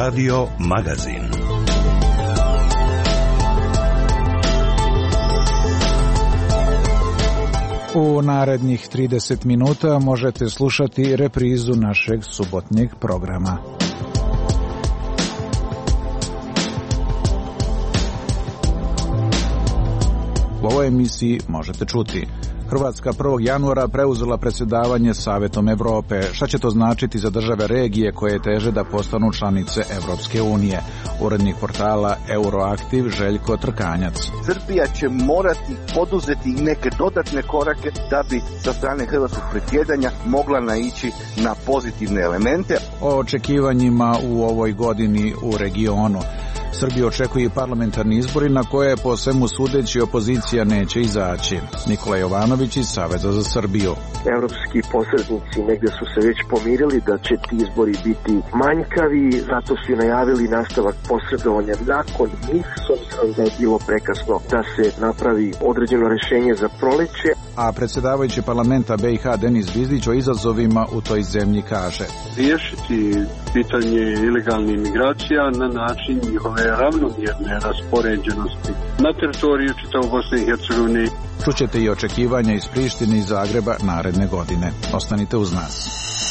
Radio Magazin. U narednih 30 minuta možete slušati reprizu našeg subotnjeg programa. U ovoj emisiji možete čuti: Hrvatska 1. januara preuzela predsjedavanje Savetom Evrope. Šta će to značiti za države regije koje teže da postanu članice Evropske unije? Urednik portala Euroaktiv Željko Trkanjac. Srbija će morati poduzeti neke dodatne korake da bi sa strane hrvatskog predsjedanja mogla naići na pozitivne elemente. O očekivanjima u ovoj godini u regionu. Srbiju očekuju i parlamentarni izbori na koje po svemu sudeći opozicija neće izaći. Nikola Jovanović iz Saveza za Srbiju. Evropski posrednici negdje su se već pomirili da će ti izbori biti manjkavi, zato su najavili nastavak posredovanja nakon njih, s obzirom da je bilo prekasno da se napravi određeno rješenje za proleće. A predsjedavajući parlamenta BiH Denis Bizdić o izazovima u toj zemlji kaže: riješiti pitanje ilegalnih migracija na način njihove ravnomjerne raspoređenosti na teritoriju čitavog Bosne i Hercegovine. Čućete i očekivanja iz Prištine i Zagreba naredne godine. Ostanite uz nas.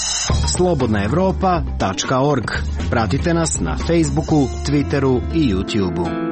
slobodnaevropa.org. Pratite nas na Facebooku, Twitteru i YouTubeu.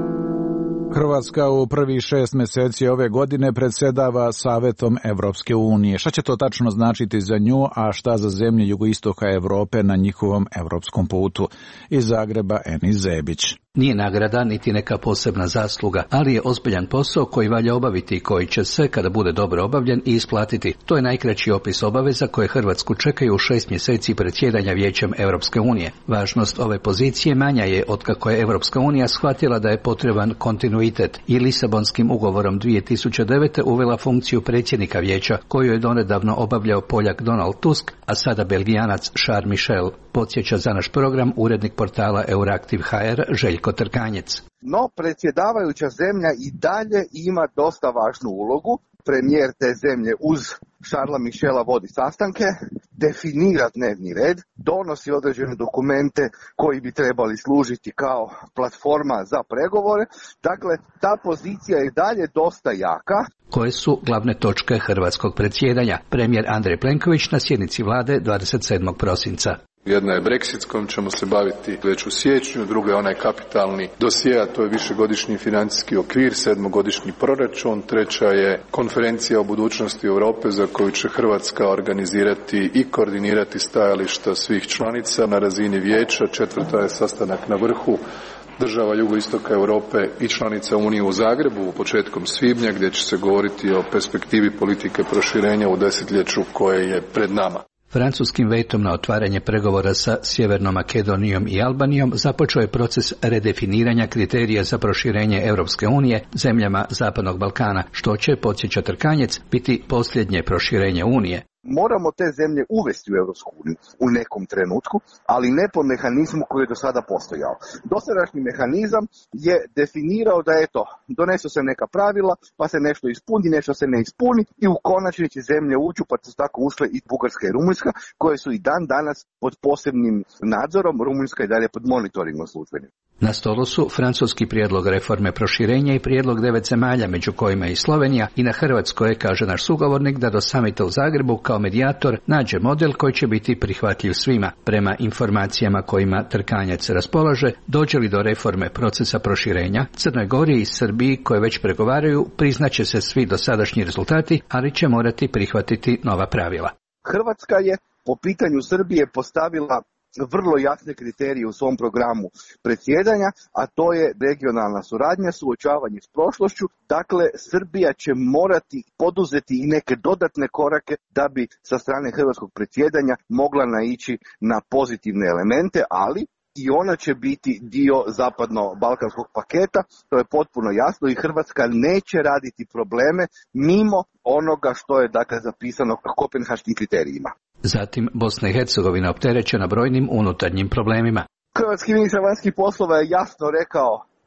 Hrvatska u prvih 6 mjeseci ove godine predsjedava Savetom Evropske unije. Šta će to tačno značiti za nju, a šta za zemlje jugoistoka Europe na njihovom evropskom putu? Iz Zagreba Enis Zebić. Nije nagrada niti neka posebna zasluga, ali je ozbiljan posao koji valja obaviti i koji će se, kada bude dobro obavljen, i isplatiti. To je najkraći opis obaveza koje Hrvatsku čekaju u 6 mjeseci predsjedanja Vijećem Europske unije. Važnost ove pozicije manja je otkako je Europska unija shvatila da je potreban kontinuitet i Lisabonskim ugovorom 2009. uvela funkciju predsjednika Vijeća, koju je donedavno obavljao Poljak Donald Tusk, a sada Belgijanac Charles Michel. Podsjeća za naš program urednik portala Euraktiv HR Željko Trkanjac. No, predsjedavajuća zemlja i dalje ima dosta važnu ulogu. Premijer te zemlje uz Charlesa Michela vodi sastanke, definira dnevni red, donosi određene dokumente koji bi trebali služiti kao platforma za pregovore. Dakle, ta pozicija je dalje dosta jaka. Koje su glavne točke hrvatskog predsjedanja? Premijer Andrej Plenković na sjednici vlade 27. prosinca. Jedna je Brexit s kojim ćemo se baviti već u siječnju, druga je onaj kapitalni dosje, a to je višegodišnji financijski okvir, 7-godišnji proračun, treća je konferencija o budućnosti Europe za koju će Hrvatska organizirati i koordinirati stajališta svih članica na razini vijeća, četvrta je sastanak na vrhu država jugoistoka Europe i članica Unije u Zagrebu početkom svibnja, gdje će se govoriti o perspektivi politike proširenja u desetljeću koje je pred nama. Francuskim vetom na otvaranje pregovora sa Sjevernom Makedonijom i Albanijom započeo je proces redefiniranja kriterija za proširenje Europske unije zemljama Zapadnog Balkana, što će, podsjeća Trkanjac, biti posljednje proširenje Unije. Moramo te zemlje uvesti u Europsku uniju u nekom trenutku, ali ne po mehanizmu koji je do sada postojao. Dosadašnji mehanizam je definirao da donesu se neka pravila, pa se nešto ispuni, nešto se ne ispuni i u konačnici zemlje uđu, pa su tako ušle i Bugarska i Rumunjska, koje su i dan danas pod posebnim nadzorom, Rumunjska i dalje pod monitoringom službenim. Na stolu su francuski prijedlog reforme proširenja i prijedlog 9 zemalja, među kojima i Slovenija, i na Hrvatskoj je, kaže naš sugovornik, da do samita u Zagrebu kao medijator nađe model koji će biti prihvatljiv svima. Prema informacijama kojima Trkanjac raspolaže, dođe li do reforme procesa proširenja, Crnoj Gori i Srbiji, koje već pregovaraju, priznaće se svi dosadašnji rezultati, ali će morati prihvatiti nova pravila. Hrvatska je po pitanju Srbije postavila vrlo jasne kriterije u svom programu predsjedanja, a to je regionalna suradnja, suočavanje s prošlošću. Dakle, Srbija će morati poduzeti i neke dodatne korake da bi sa strane hrvatskog predsjedanja mogla naići na pozitivne elemente, ali i ona će biti dio zapadno-balkanskog paketa, to je potpuno jasno, i Hrvatska neće raditi probleme mimo onoga što je zapisano kopenhaškim kriterijima. Zatim, Bosna i Hercegovina opterećena brojnim unutarnjim problemima. Hrvatski ministar vanjskih poslova je jasno rekao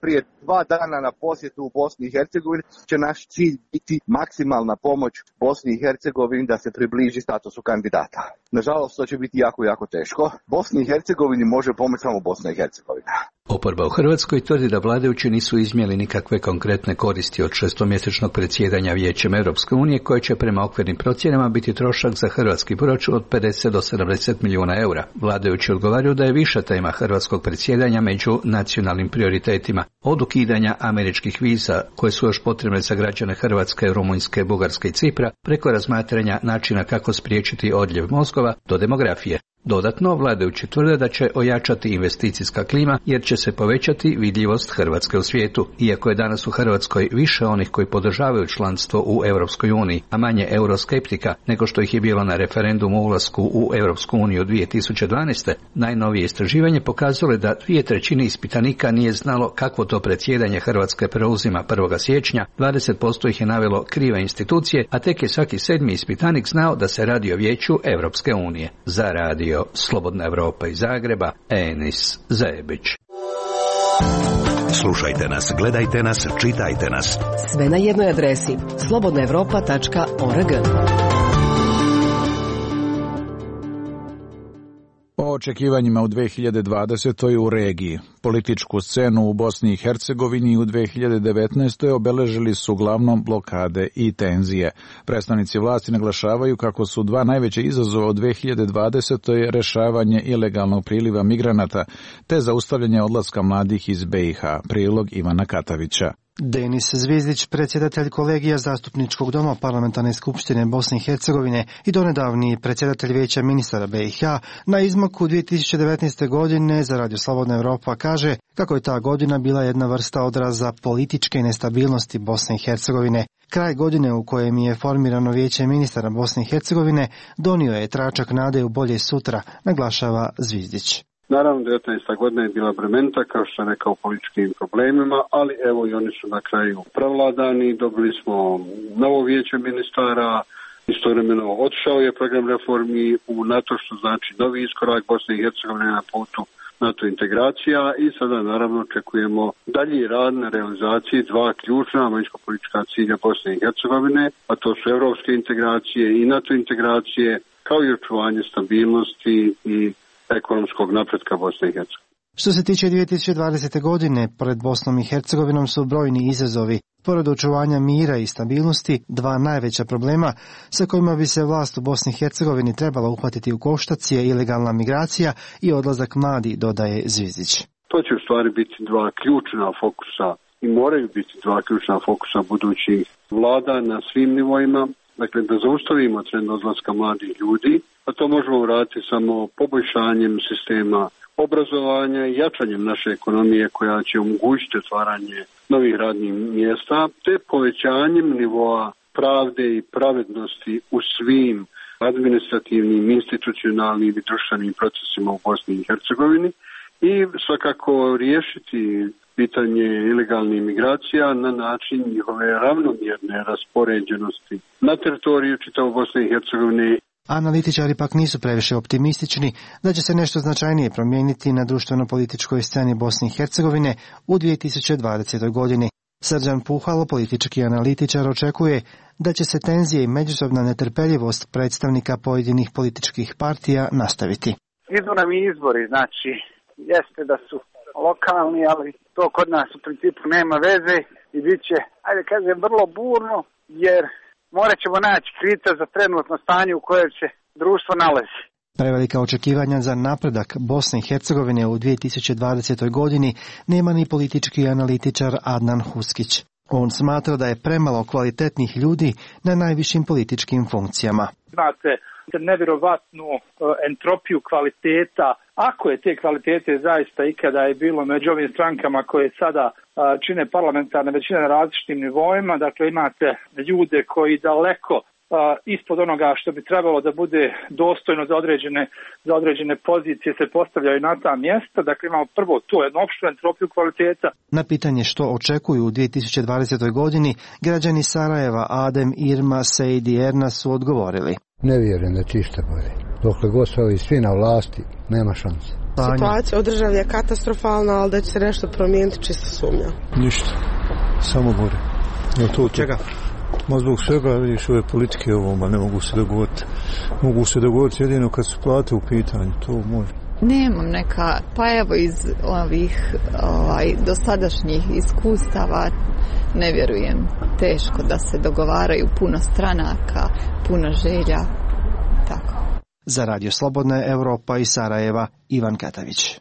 prije 2 dana na posjetu u Bosni i Hercegovini, će naš cilj biti maksimalna pomoć Bosni i Hercegovini da se približi statusu kandidata. Nažalost, to će biti jako teško. Bosni i Hercegovini može pomoći samo Bosna i Hercegovina. Oporba u Hrvatskoj tvrdi da vladajući nisu iznijeli nikakve konkretne koristi od 6-mjesečnog predsjedanja Vijećem Europske unije, koje će prema okvirnim procjenama biti trošak za hrvatski proračun od 50 do 70 milijuna eura. Vladajući odgovaraju da je više tema hrvatskog predsjedanja među nacionalnim prioritetima, od ukidanja američkih viza, koje su još potrebne za građane Hrvatske, Rumunjske, Bugarske i Cipra, preko razmatranja načina kako spriječiti odljev mozgova do demografije. Dodatno, vladajući tvrde da će ojačati investicijska klima jer će se povećati vidljivost Hrvatske u svijetu. Iako je danas u Hrvatskoj više onih koji podržavaju članstvo u Europskoj uniji, a manje euroskeptika nego što ih je bilo na referendumu o ulasku u Europsku uniju 2012. Najnovije istraživanje pokazalo je da 2/3 ispitanika nije znalo kakvo to predsjedanje Hrvatske preuzima 1. siječnja, 20% ih je navelo krive institucije, a tek je svaki 7. ispitanik znao da se radi o Vijeću Europske unije. Za radio Slobodna Evropa iz Zagreba, Enis Zebić. Slušajte nas, gledajte nas, čitajte nas. Sve na jednoj adresi slobodnaevropa.org. O očekivanjima u 2020. u regiji. Političku scenu u Bosni i Hercegovini u 2019. obeležili su uglavnom blokade i tenzije. Predstavnici vlasti naglašavaju kako su 2 najveća izazova u 2020. rešavanje ilegalnog priliva migranata te zaustavljanje odlaska mladih iz BiH. Prilog Ivana Katavića. Denis Zvizdić, predsjedatelj kolegija Zastupničkog doma Parlamentarne skupštine Bosne i Hercegovine i donedavni predsjedatelj Vijeća ministara BiH, na izmaku 2019. godine za Radio Slobodna Evropa kaže kako je ta godina bila jedna vrsta odraza političke nestabilnosti Bosne i Hercegovine. Kraj godine u kojem je formirano Vijeće ministara Bosne i Hercegovine donio je tračak nade u bolje sutra, naglašava Zvizdić. Naravno, 19. godina je bila bremenita, kao što sam rekao, političkim problemima, ali evo i oni su na kraju prevladani. Dobili smo novo vijeće ministara, istovremeno otišao je program reformi u NATO, što znači novi iskorak Bosne i Hercegovine na putu NATO integracija i sada naravno očekujemo dalji rad na realizaciji 2 ključna vanjsko-politička cilja Bosne i Hercegovine, a to su evropske integracije i NATO integracije, kao i očuvanje stabilnosti i ekonomskog napretka Bosne i Hercegovine. Što se tiče 2020. godine, pred Bosnom i Hercegovinom su brojni izazovi. Pored očuvanja mira i stabilnosti, 2 najveća problema sa kojima bi se vlast u Bosni i Hercegovini trebala uhvatiti u koštac je ilegalna migracija i odlazak mladi, dodaje Zvizdić. To će u stvari biti 2 ključna fokusa i moraju biti 2 ključna fokusa budućih vlada na svim nivoima. Dakle, da zaustavimo trend odlaska mladih ljudi, a to možemo uraditi samo poboljšanjem sistema obrazovanja i jačanjem naše ekonomije koja će omogućiti otvaranje novih radnih mjesta, te povećanjem nivoa pravde i pravednosti u svim administrativnim, institucionalnim i društvenim procesima u Bosni i Hercegovini i svakako riješiti pitanje ilegalnih migracija na način njihove ravnomjerne raspoređenosti na teritoriju čitave Bosne i Hercegovine. Analitičari pak nisu previše optimistični da će se nešto značajnije promijeniti na društveno-političkoj sceni Bosne i Hercegovine u 2020. godini. Srđan Puhalo, politički analitičar, očekuje da će se tenzije i međusobna netrpeljivost predstavnika pojedinih političkih partija nastaviti. Idu nam i izbori, znači jeste da su lokalni, ali to kod nas u principu nema veze i bit će, ajde kažem, vrlo burno, jer morat ćemo naći krivca za trenutno stanje u kojem se društvo nalazi. Prevelika očekivanja za napredak Bosne i Hercegovine u 2020. godini nema ni politički analitičar Adnan Huskić. On smatra da je premalo kvalitetnih ljudi na najvišim političkim funkcijama. Imate nevjerovatnu entropiju kvaliteta, ako je te kvalitete zaista ikada je bilo među ovim strankama koje sada čine parlamentarne većine na različitim nivoima, dakle imate ljude koji daleko ispod onoga što bi trebalo da bude dostojno za određene pozicije se postavljaju na ta mjesta. Dakle, imamo prvo tu jednu opštu entropiju kvaliteta. Na pitanje što očekuju u 2020. godini, građani Sarajeva Adem, Irma, Sejdi i Erna su odgovorili. Ne vjerujem da će išta bolje. Dokle god su ovi svi na vlasti, nema šanse. Situacija u državi je katastrofalna, ali da će se nešto promijeniti, čisto sumnja. Ništa, samo gore. Čega? Ma zbog svega, vidiš, ove politike ovoma ne mogu se dogoditi. Mogu se dogoditi jedino kad su plate u pitanju, to može. Nemam neka, pa evo iz ovih dosadašnjih iskustava ne vjerujem. Teško da se dogovaraju, puno stranaka, puno želja, tako. Za Radio Slobodna Evropa iz Sarajeva, Ivan Katavić.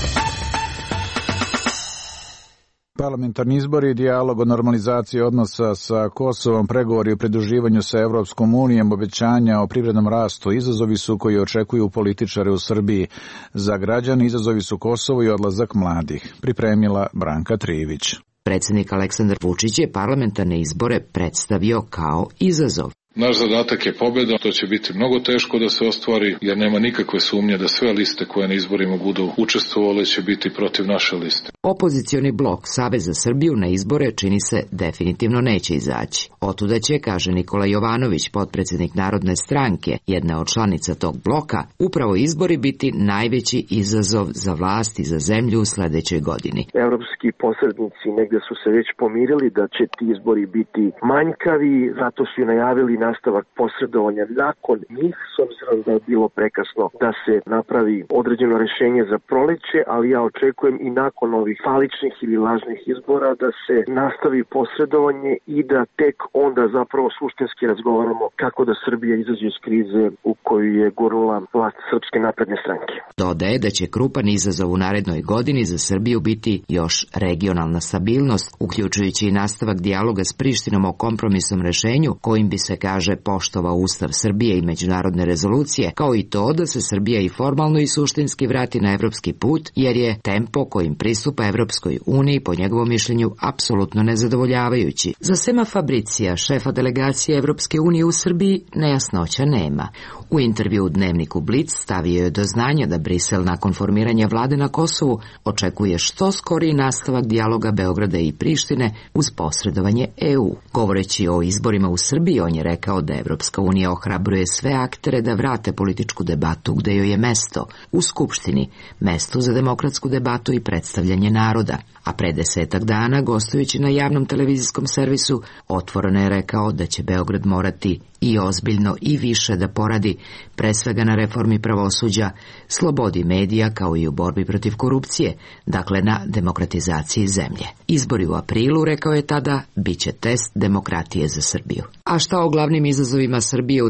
Parlamentarni izbori i dijalog o normalizaciji odnosa sa Kosovom, pregovori o pridruživanju sa Evropskom unijom, obećanja o privrednom rastu, izazovi su koji očekuju političare u Srbiji. Za građane izazovi su Kosovo i odlazak mladih. Pripremila Branka Trivić. Predsjednik Aleksandar Vučić je parlamentarne izbore predstavio kao izazov. Naš zadatak je pobjeda, to će biti mnogo teško da se ostvari, jer nema nikakve sumnje da sve liste koje na izborima budu učestvovale će biti protiv naše liste. Opozicioni blok Savez za Srbiju na izbore čini se definitivno neće izaći. Otuda će, kaže Nikola Jovanović, potpredsjednik Narodne stranke, jedna od članica tog bloka, upravo izbori biti najveći izazov za vlast i za zemlju u sledećoj godini. Evropski posrednici negde su se već pomirili da će ti izbori biti manjkavi, zato su i najavili nastavak posredovanja nakon njih, s obzirom da je bilo prekasno da se napravi određeno rešenje za proleće, ali ja očekujem i nakon ovih faličnih ili lažnih izbora da se nastavi posredovanje i da tek onda zapravo suštinski razgovaramo kako da Srbija izađe iz krize u koju je gurnula vlast Srpske napredne stranke. Dodaje da će krupan izazov u narednoj godini za Srbiju biti još regionalna stabilnost, uključujući i nastavak dijaloga s Prištinom o kompromisnom rešenju kojim bi se, kaže, poštovao Ustav Srbije i međunarodne rezolucije, kao i to da se Srbija i formalno i suštinski vrati na evropski put, jer je tempo kojim pristupa Evropskoj uniji, po njegovom mišljenju, apsolutno nezadovoljavajući. Za Sema Fabricija, šefa delegacije Evropske unije u Srbiji, nejasnoća nema. U intervju u dnevniku Blic stavio je do znanja da Brisel nakon formiranja vlade na Kosovu očekuje što skoriji nastavak dijaloga Beograda i Prištine uz posredovanje EU. Govoreći o izborima u Srbiji, on je rekao da Evropska unija ohrabruje sve aktere da vrate političku debatu gde joj je mesto, u Skupštini, mesto za demokratsku debatu i predstavljanje naroda. A pre 10 dana, gostujući na javnom televizijskom servisu, otvoreno je rekao da će Beograd morati i ozbiljno i više da poradi, pre svega na reformi pravosuđa, slobodi medija kao i u borbi protiv korupcije, dakle na demokratizaciji zemlje. Izbori u aprilu, rekao je tada, bit će test demokratije za Srbiju. A šta o glavnim izazovima Srbije u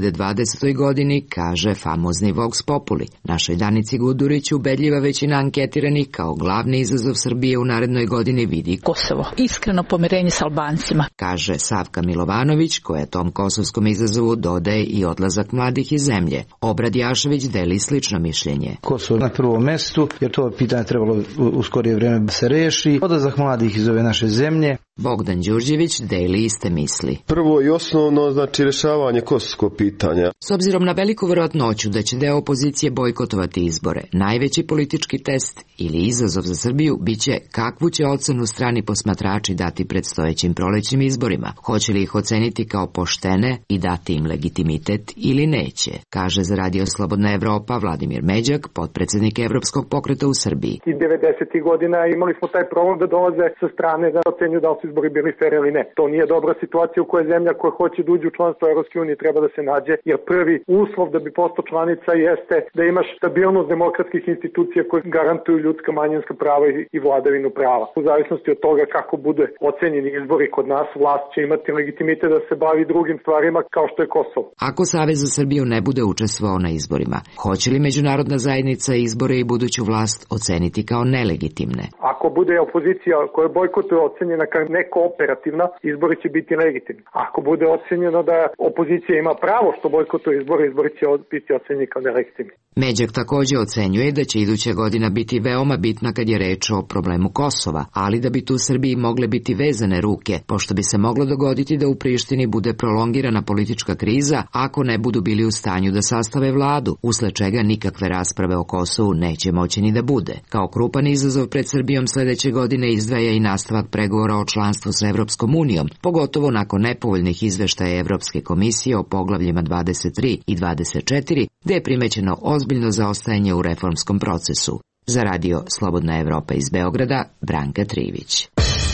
2020. godini kaže famozni Vox Populi? Našoj Danici Gudurić ubedljiva većina anketiranih kao glavni izazov Srbije u narednoj godini vidi Kosovo. Iskreno pomirenje s Albancima. Kaže Savka Milovanović, koja tom kosovskom izazovu dodaje i odlazak mladih iz zemlje. Obrad Jašević deli slično mišljenje. Kosovo na prvom mestu, jer to pitanje trebalo u skorije vreme da se reši. Odlazak mladih iz ove naše zemlje. Bogdan Đurđević deli iste misli. Prvo i osnovno, znači rješavanje kosovskog pitanja. S obzirom na veliku vjerojatnoću da će deo opozicije bojkotovati izbore, najveći politički test ili izazov za Srbiju biće kakvu će ocenu strani posmatrači dati predstojećim prolećnim izborima. Hoće li ih oceniti kao poštene i dati im legitimitet ili neće, kaže za Radio Slobodna Evropa Vladimir Međak, potpredsjednik Evropskog pokreta u Srbiji. I 90. godina imali smo taj problem da dolaze sa strane da ocenju da li su izbori bili fer ili ne. To nije dobra situacija u kojoj zemlja koja hoće da uđe u članstvo Evropske unije treba da se nađe, jer prvi uslov da bi postao članica jeste da imaš stabilnost demokratskih institucija koje garantuju ljudska manjinska prava i vladavinu prava. U zavisnosti od toga kako bude ocenjeni izbori kod nas, vlast će imati legitimitet da se bavi drugim stvarima kao što je Kosovo. Ako Savez za Srbiju ne bude učestvovao na izborima, hoće li međunarodna zajednica izbore i buduću vlast oceniti kao nelegitimne? Ako bude opozicija koja bojkotuje ocenjena kao nekooperativna, izbori će biti legitimni. Ako bude ocenjeno da opozicija ima pravo što bojkotuje izbore, izbori će biti ocenjeni kao nelegitimni. Međak također ocenjuje da će iduća godina biti veoma bitna kad je reč o problemu Kosova, ali da bi tu Srbiji mogle biti vezane ruke, pošto bi se moglo dogoditi da u Prištini bude prolongirana politička kriza ako ne budu bili u stanju da sastave vladu, usled čega nikakve rasprave o Kosovu neće moći ni da bude. Kao krupan izazov pred Srbijom sledeće godine izdvaja i nastavak pregovora o članstvo sa Evropskom unijom, pogotovo nakon nepovoljnih izveštaja Evropske komisije o poglavljima 23 i 24, gde je primećeno ozbiljno zaostajanje u reformskom procesu. Za radio Slobodna Evropa iz Beograda, Branka Trivić.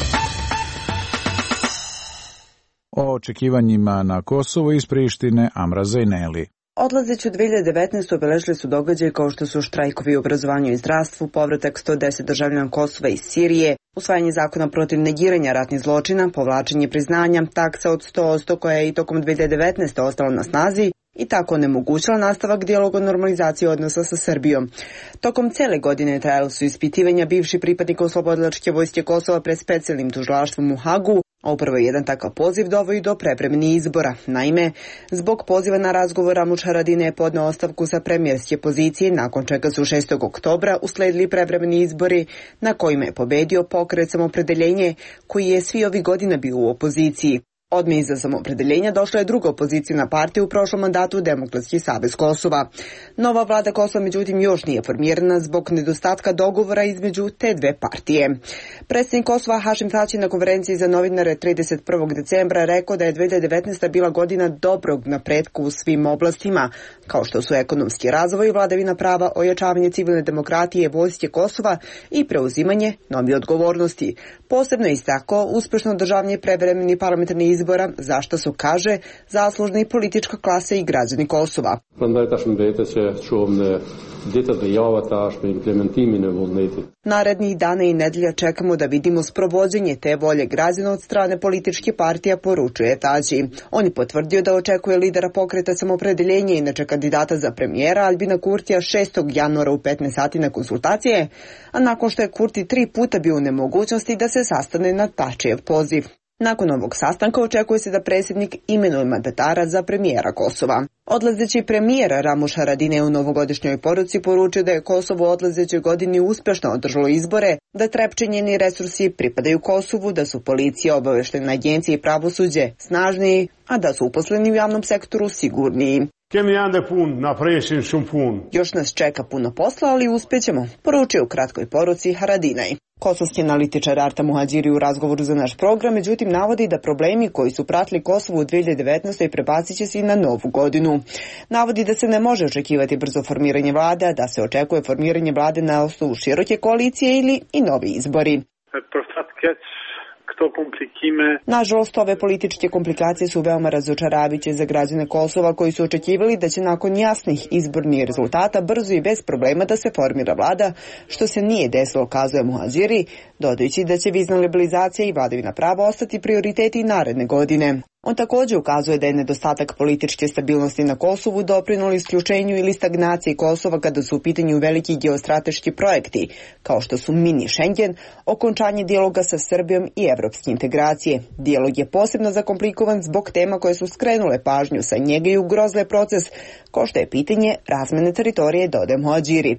O očekivanjima na Kosovu iz Prištine Amra Zejneli. Odlazeći u 2019. obeležili su događaje kao što su štrajkovi u obrazovanju i zdravstvu, povratak 110 državljana Kosova iz Sirije, usvajanje zakona protiv negiranja ratnih zločina, povlačenje priznanja, taksa od 100% koja je i tokom 2019. ostala na snazi i tako onemogućila nastavak dijaloga o normalizaciji odnosa sa Srbijom. Tokom cele godine trajala su ispitivanja bivših pripadnika Oslobodilačke vojske Kosova pred specijalnim tužilaštvom u Hagu, a upravo jedan takav poziv dovodi do prevremenih izbora. Naime, zbog poziva na razgovor Ramuš Haradinaj je podneo ostavku sa premijerske pozicije, nakon čega su 6. oktobra usledili prevremeni izbori na kojima je pobedio Pokret Samopredeljenje, koji je svi ovih godina bio u opoziciji. Odmah iza Samopredeljenja došla je druga opozicijna partija u prošlom mandatu, Demokratski savez Kosova. Nova vlada Kosova međutim još nije formirana zbog nedostatka dogovora između te dve partije. Predsjednik Kosova Hašim Tači na konferenciji za novinare 31. decembra rekao da je 2019. bila godina dobrog napretka u svim oblastima, kao što su ekonomski razvoj, vladavina prava, ojačavanje civilne demokratije, vojske Kosova i preuzimanje novih odgovornosti. Posebno je istakao uspešno održavanje prevremenih parlamentarnih izbora, za što su, kaže, zaslužna i politička klasa i građani Kosova. Narednih dana i nedelja čekamo da vidimo sprovođenje te volje građana od strane političke partija, poručuje Tači. On je potvrdio da očekuje lidera Pokreta Samopredeljenja, inače kandidata za premijera Albina Kurtija 6. januara u 15 sati na konsultacije, a nakon što je Kurti 3 puta bio u nemogućnosti da se sastane na Tačijev poziv. Nakon ovog sastanka očekuje se da predsjednik imenuje mandatara za premijera Kosova. Odlazeći premijer Ramuš Haradinaj u novogodišnjoj poruci poručio da je Kosovo u odlazećoj godini uspešno održalo izbore, da Trepče i njeni resursi pripadaju Kosovu, da su policija, obaveštajne agencije i pravosuđe snažniji, a da su uposleni u javnom sektoru sigurniji. Još nas čeka puno posla, ali uspjećemo, poručio u kratkoj poruci Haradinaj. Kosovski analitičar Arta Muhadžiri u razgovoru za naš program, međutim navodi da problemi koji su pratili Kosovo u 2019. prebacit će se i na novu godinu. Navodi da se ne može očekivati brzo formiranje vlade, a da se očekuje formiranje vlade na osnovu široke koalicije ili i novi izbori. Nažalost, ove političke komplikacije su veoma razočaravajuće za građane Kosova koji su očekivali da će nakon jasnih izbornih rezultata brzo i bez problema da se formira vlada, što se nije desilo, kazuje Muhadžiri, dodajući da će vizna liberalizacija i vladavina prava ostati prioriteti i naredne godine. On također ukazuje da je nedostatak političke stabilnosti na Kosovu doprinio isključenju ili stagnaciji Kosova kada su u pitanju veliki geostrateški projekti, kao što su mini Schengen, okončanje dijaloga sa Srbijom i evropske integracije. Dijalog je posebno zakomplikovan zbog tema koje su skrenule pažnju sa njega i ugrozile proces, kao što je pitanje razmene teritorije, dodaje Muhadžiri.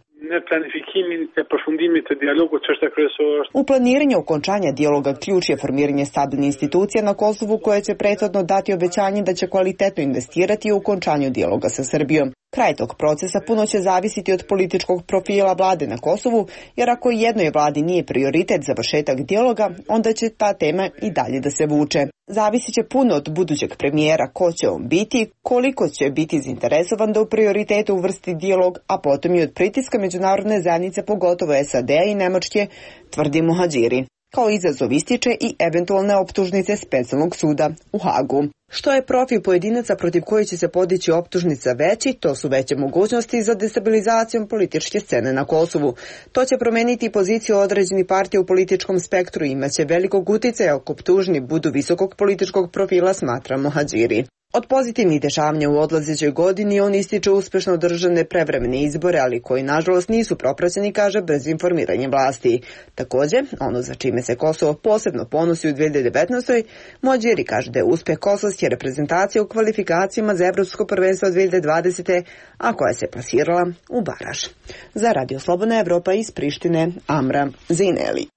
U planiranju okončanja dijaloga ključ je formiranje stabilne institucije na Kosovu koje će prethodno dati obećanje da će kvalitetno investirati u okončanju dijaloga sa Srbijom. Kraj tog procesa puno će zavisiti od političkog profila vlade na Kosovu, jer ako jednoj vladi nije prioritet završetak dijaloga, onda će ta tema i dalje da se vuče. Zavisit će puno od budućeg premijera, ko će on biti, koliko će biti zainteresovan da u prioritetu uvrsti dijalog, a potom i od pritiska međunarodne zajednice, pogotovo SAD-a i Nemačke, tvrdi Muhadžiri. Kao izazov ističe i eventualne optužnice specijalnog suda u Hagu. Što je profil pojedinaca protiv koji će se podići optužnica veći, to su veće mogućnosti za destabilizacijom političke scene na Kosovu. To će promeniti poziciju određenih partija u političkom spektru i imaće velikog uticaja ako optužni budu visokog političkog profila, smatra Muhadžiri. Od pozitivnih dešavanja u odlazećoj godini on ističe uspešno održane prevremene izbore, ali koji nažalost nisu propraćeni, kaže, bez informiranja vlasti. Također, ono za čime se Kosovo posebno ponosi u 2019. Muhadžiri kaže da je uspeh kosovske reprezentacije u kvalifikacijama za Evropsko prvenstvo 2020. a koja se plasirala u baraž. Za Radio Slobodna Evropa iz Prištine, Amra Zejneli.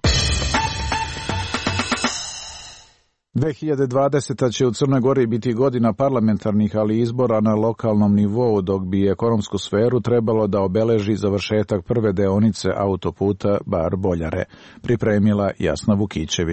2020. će u Crnoj Gori biti godina parlamentarnih, ali izbora na lokalnom nivou, dok bi ekonomsku sferu trebalo da obeleži završetak prve deonice autoputa Bar-Boljare, pripremila Jasna Vukićević.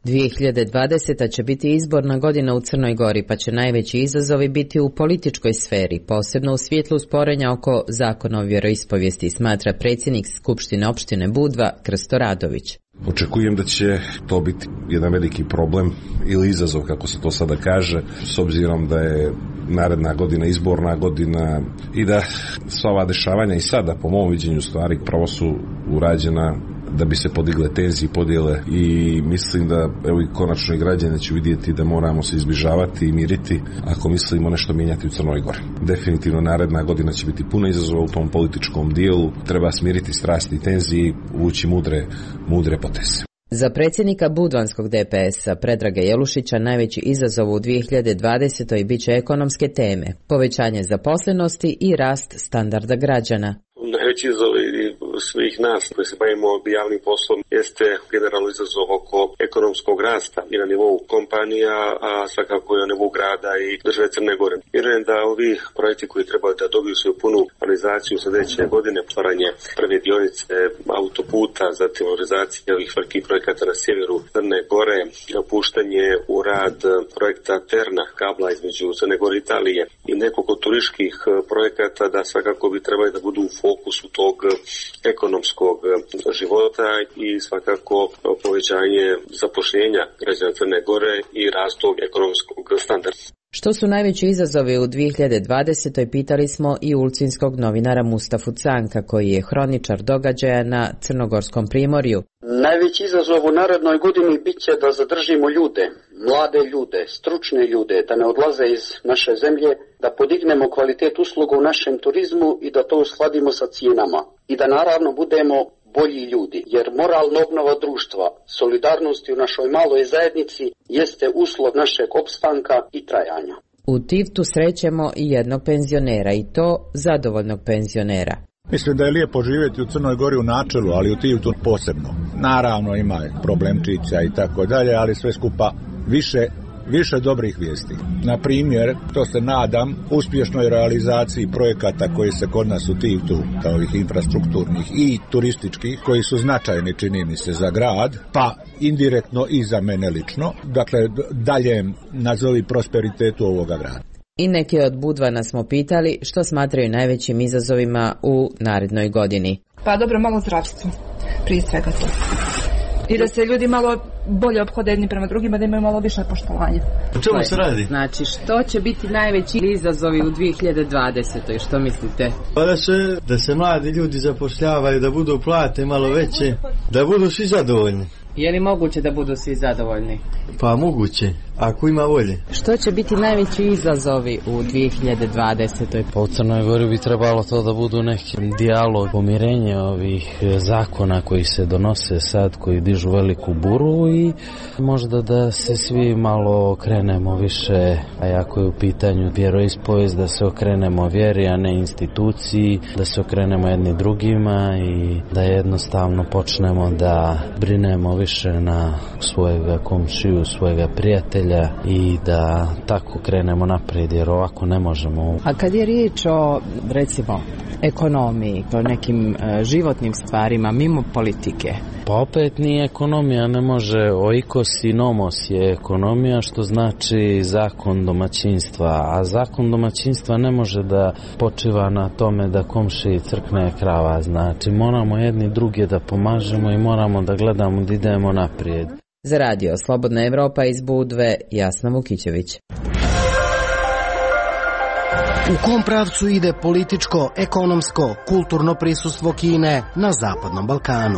2020. će biti izborna godina u Crnoj Gori, pa će najveći izazovi biti u političkoj sferi, posebno u svjetlu sporenja oko zakona o vjeroispovijesti, smatra predsjednik Skupštine opštine Budva Krsto Radović. Očekujem da će to biti jedan veliki problem ili izazov, kako se to sada kaže, s obzirom da je naredna godina izborna godina i da sva ova dešavanja i sada, po mom viđenju stvari, pravo su urađena da bi se podigle tenzije i podjele i mislim da evo i konačno i građani će vidjeti da moramo se izbližavati i miriti ako mislimo nešto mijenjati u Crnoj Gori. Definitivno naredna godina će biti puno izazova u tom političkom dijelu, treba smiriti strasti i tenzije i uvući mudre poteze. Za predsjednika budvanskog DPS-a Predraga Jelušića najveći izazov u 2020. bit će ekonomske teme, povećanje zaposlenosti i rast standarda građana. Najveći izazov svih nas koji se bavimo javnim poslom jeste generalno izazov oko ekonomskog rasta i na nivou kompanija, a svakako i na nivou grada i države Crne Gore. Vjerujem da ovi projekti koji trebaju da dobiju svoju punu realizaciju sljedeće godine, otvaranje prve dionice autoputa, zatim realizacija ovih velikih projekata na sjeveru Crne Gore, puštanje u rad projekta Terna, kabla između Crne Gore i Italije i nekoliko turističkih projekata da svakako bi trebali da budu u fokusu tog ekonomskog života i svakako povećanje zapošljenja građana Crne Gore i rastog ekonomskog standarda. Što su najveći izazovi u 2020. pitali smo i ulcinskog novinara Mustafu Canka, koji je hroničar događaja na Crnogorskom primorju. Najveći izazov u narednoj godini bit će da zadržimo ljude, mlade ljude, stručne ljude, da ne odlaze iz naše zemlje, da podignemo kvalitet usluga u našem turizmu i da to uskladimo sa cijenama. I da naravno budemo bolji ljudi, jer moralna obnova društva, solidarnosti u našoj maloj zajednici jeste uslov našeg opstanka i trajanja. U Tivtu srećemo i jednog penzionera, i to zadovoljnog penzionera. Mislim da je lijepo živjeti u Crnoj Gori u načelu, ali u Tivtu posebno. Naravno ima problemčića i tako dalje, ali sve skupa više dobrih vijesti. Na primjer, to se nadam, uspješnoj realizaciji projekata koji se kod nas u Tivtu, kao ovih infrastrukturnih i turističkih, koji su značajni, čini mi se, za grad, pa indirektno i za mene lično, dakle daljem nazovi prosperitetu ovoga grada. I neki od Budvana smo pitali što smatraju najvećim izazovima u narednoj godini. Pa dobro, malo zdravstvo, prije svega to. I da se ljudi malo bolje ophode jedni prema drugima, da imaju malo više poštovanja. O čemu se radi? Znači, što će biti najveći izazovi u 2020. Što mislite? Pa da se mladi ljudi zapošljavaju, da budu plate malo veće, da budu svi zadovoljni. Je li moguće da budu svi zadovoljni? Pa moguće, ako ima volje. Što će biti najveći izazovi u 2020. Pa u Crnoj Gori bi trebalo to da budu neki dijalog, pomirenje ovih zakona koji se donose sad, koji dižu veliku buru i možda da se svi malo okrenemo više, a ako je u pitanju vjeroispovijest, da se okrenemo vjeri, a ne instituciji, da se okrenemo jedni drugima i da jednostavno počnemo da brinemo više na svojega komšiju, svojega prijatelja i da tako krenemo naprijed, jer ovako ne možemo. A kad je riječ o, recimo, ekonomiji, o nekim životnim stvarima mimo politike? Pa opet ni ekonomija ne može, oikos i nomos je ekonomija, što znači zakon domaćinstva, a zakon domaćinstva ne može da počiva na tome da komšiji crkne krava, znači moramo jedni druge da pomažemo i moramo da gledamo da idemo naprijed. Za radio Slobodna Evropa iz Budve, Jasna Vukićević. U kom pravcu ide političko, ekonomsko, kulturno prisustvo Kine na Zapadnom Balkanu?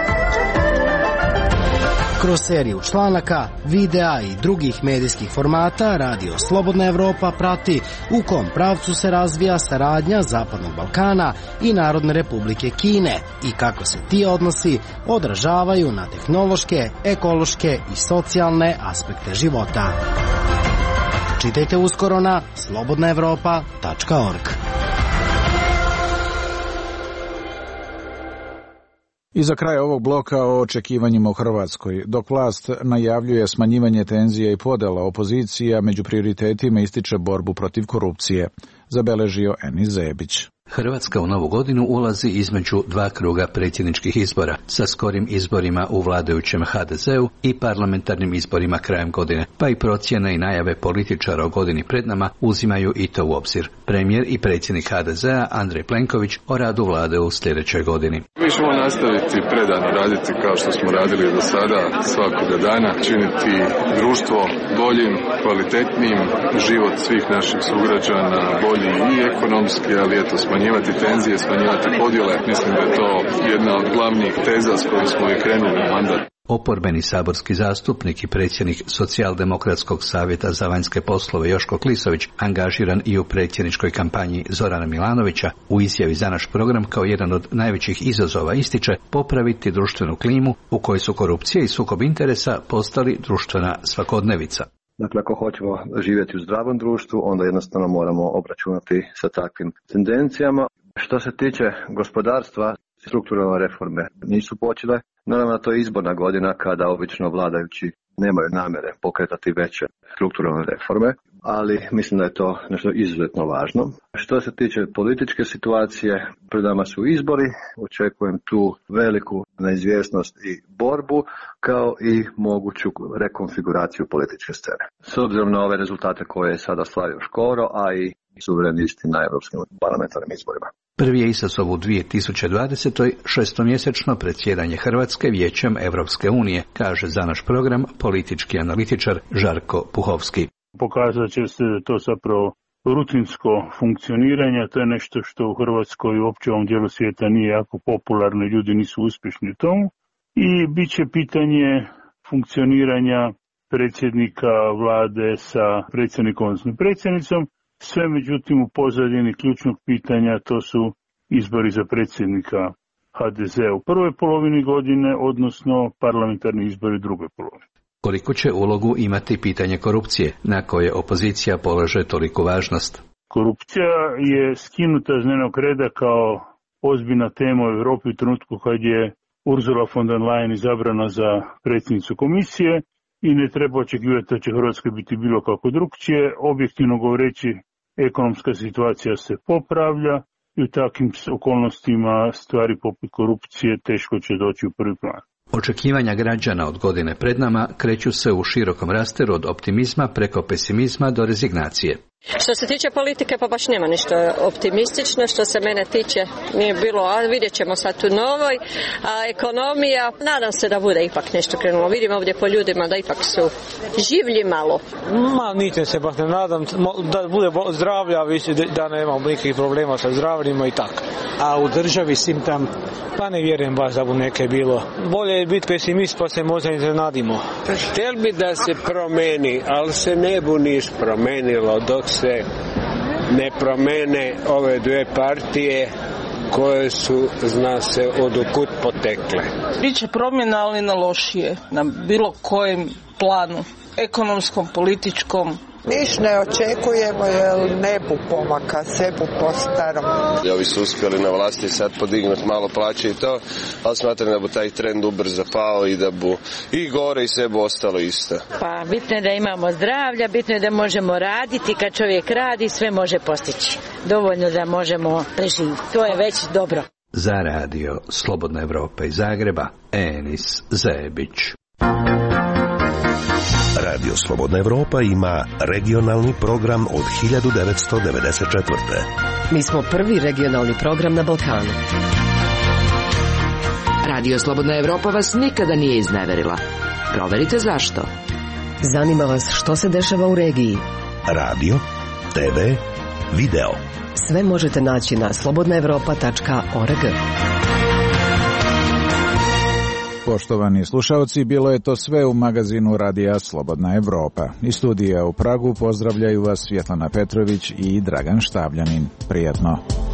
Kroz seriju članaka, videa i drugih medijskih formata radio Slobodna Evropa prati u kom pravcu se razvija saradnja Zapadnog Balkana i Narodne Republike Kine i kako se ti odnosi odražavaju na tehnološke, ekološke i socijalne aspekte života. Čitajte uskoro na slobodnaevropa.org. I za kraj ovog bloka o očekivanjima u Hrvatskoj. Dok vlast najavljuje smanjivanje tenzija i podela, opozicija među prioritetima ističe borbu protiv korupcije, zabeležio Enis Zebić. Hrvatska u novu godinu ulazi između dva kruga predsjedničkih izbora, sa skorim izborima u vladajućem HDZ-u i parlamentarnim izborima krajem godine, pa i procjene i najave političara o godini pred nama uzimaju i to u obzir. Premijer i predsjednik HDZ-a Andrej Plenković o radu vlade u sljedećoj godini. Mi ćemo nastaviti predano raditi kao što smo radili do sada, svakoga dana, činiti društvo boljim, kvalitetnijim, život svih naših sugrađana bolji i ekonomski, ali eto smanjivati tenzije, smanjivati podjele. Mislim da je to jedna od glavnih teza s kojom smo i krenuli u mandat. Oporbeni saborski zastupnik i predsjednik Socijaldemokratskog savjeta za vanjske poslove Joško Klisović, angažiran i u predsjedničkoj kampanji Zorana Milanovića, u izjavi za naš program kao jedan od najvećih izazova ističe popraviti društvenu klimu u kojoj su korupcija i sukob interesa postali društvena svakodnevica. Dakle, ako hoćemo živjeti u zdravom društvu, onda jednostavno moramo obračunati sa takvim tendencijama. Što se tiče gospodarstva, strukturalne reforme nisu počele. Naravno, to je izborna godina kada obično vladajući nemaju namjere pokretati veće strukturalne reforme, ali mislim da je to nešto izuzetno važno. Što se tiče političke situacije, pred nama su izbori, očekujem tu veliku neizvjesnost i borbu, kao i moguću rekonfiguraciju političke scene. S obzirom na ove rezultate koje je sada slavio Škoro, a i suverenisti na europskim parlamentarnim izborima. Prvi je izazov u 2020. šestomjesečno predsjedanje Hrvatske Vijećem Evropske unije, kaže za naš program politički analitičar Žarko Puhovski. Pokazat će se to zapravo rutinsko funkcioniranje, to je nešto što u Hrvatskoj i uopće u ovom dijelu svijeta nije jako popularno, ljudi nisu uspješni u tomu. I bit će pitanje funkcioniranja predsjednika vlade sa predsjednikom, odnosno predsjednicom. Sve međutim u pozadini ključnog pitanja to su izbori za predsjednika HDZ-a u prvoj polovini godine, odnosno parlamentarni izbori u drugoj polovini. Koliko će ulogu imati pitanje korupcije, na koje opozicija polaže toliku važnost? Korupcija je skinuta iz dnevnog reda kao ozbiljna tema u Europi u trenutku kad je Ursula von der Leyen izabrana za predsjednicu komisije i ne treba očekivati da će Hrvatskoj biti bilo kako drugčije. Objektivno govoreći, ekonomska situacija se popravlja i u takvim okolnostima stvari poput korupcije teško će doći u prvi plan. Očekivanja građana od godine pred nama kreću se u širokom rasteru od optimizma preko pesimizma do rezignacije. Što se tiče politike, pa baš nema ništa optimistično. Što se mene tiče, nije bilo, a vidjet ćemo sad u novoj. A ekonomija, nadam se da bude ipak nešto krenulo. Vidim ovdje po ljudima da ipak su življi malo. Ničem se baš ne nadam, da bude zdravlja, da nemamo nikakvih problema sa zdravljima i tako. A u državi svim tam, pa ne vjerujem baš da bu neke bilo. Bolje je biti pesimist pa se možda iznenadimo. Htjel bi da se promeni, ali se ne bu niš promenilo dok se ne promene ove dvije partije koje su, zna se, odokud potekle. Biće promjena, ali na lošije, na bilo kojem planu, ekonomskom, političkom. Niš ne očekujemo jer ne bu pomaka, sve bu po starom. Ovi su uspjeli na vlasti sad podignuti malo plaće i to, ali smatram da bu taj trend ubrzo pao i da bu i gore i sve bu ostalo isto. Pa bitno je da imamo zdravlja, bitno je da možemo raditi, kad čovjek radi sve može postići. Dovoljno da možemo preživjeti, to je već dobro. Za radio Slobodna Evropa iz Zagreba, Enis Zebić. Radio Slobodna Evropa ima regionalni program od 1994. Mi smo prvi regionalni program na Balkanu. Radio Slobodna Evropa vas nikada nije izneverila. Proverite zašto. Zanima vas što se dešava u regiji. Radio, TV, video. Sve možete naći na slobodnaevropa.org. Poštovani slušalci, bilo je to sve u magazinu Radija Slobodna Evropa. Iz studija u Pragu pozdravljaju vas Svjetlana Petrović i Dragan Štabljanin. Prijatno.